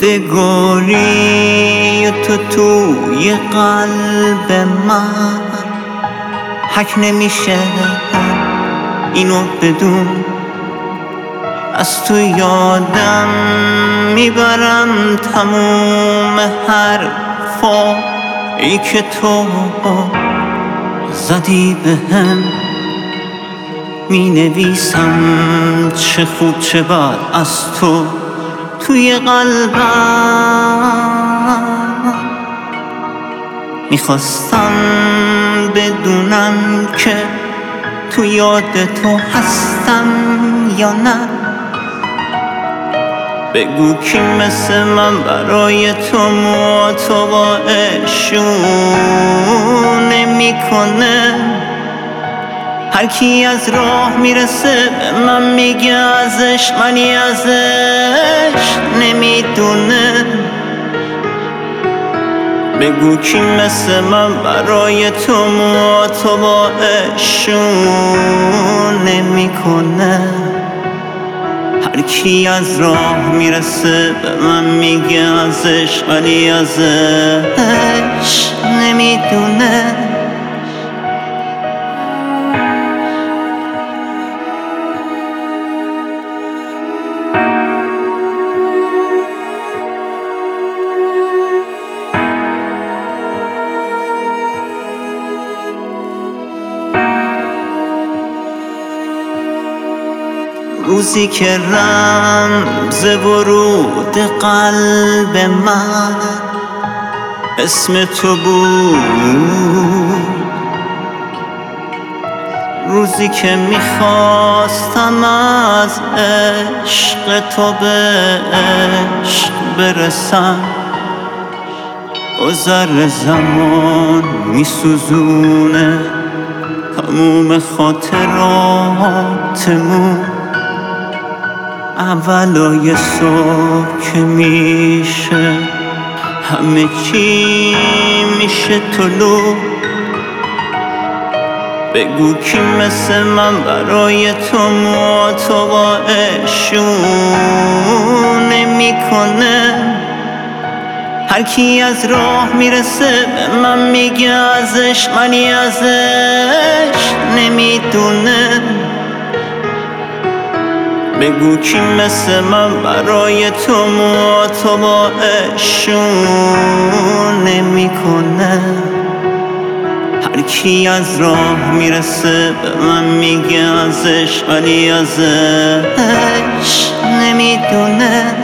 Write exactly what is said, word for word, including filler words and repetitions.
یادگاری تو توی قلب من حک نمیشه اینو بدون. از تو یادم میبرم تموم حرفا ای که تو زدی بهم. می نویسم چه خوب چه بد از تو توی قلبم. میخواستم بدونم که تو یاد تو هستم یا نه. بگو کی مثل من برای تو مطابقه شون نمیکنه. هر کی از راه میرسه به من میگه ازش، منی ازش نمیدونه. بگو کی مثل من برای تو مطابقه شون نمیکنه. هر کی از راه میرسه به من میگه ازش، ولی ازش نمیدونه. روزی که رمز ورود قلب من اسم تو بود. روزی که میخواستم از عشق تو به عشق برسم. گذر زمان میسوزونه تموم خاطراتمون. اولای صبح که میشه همه چی میشه طلوع. بگو کی مثل من برای تو مطابقه شون نمیکنه. هر کی از راه میرسه به من میگه ازش، منی ازش نمیدونه. بگو کی مثل من برای تو مطابقه شون نمیکنه. هر کی از راه میرسه به من میگه ازش، ولی ازش نمیدونه.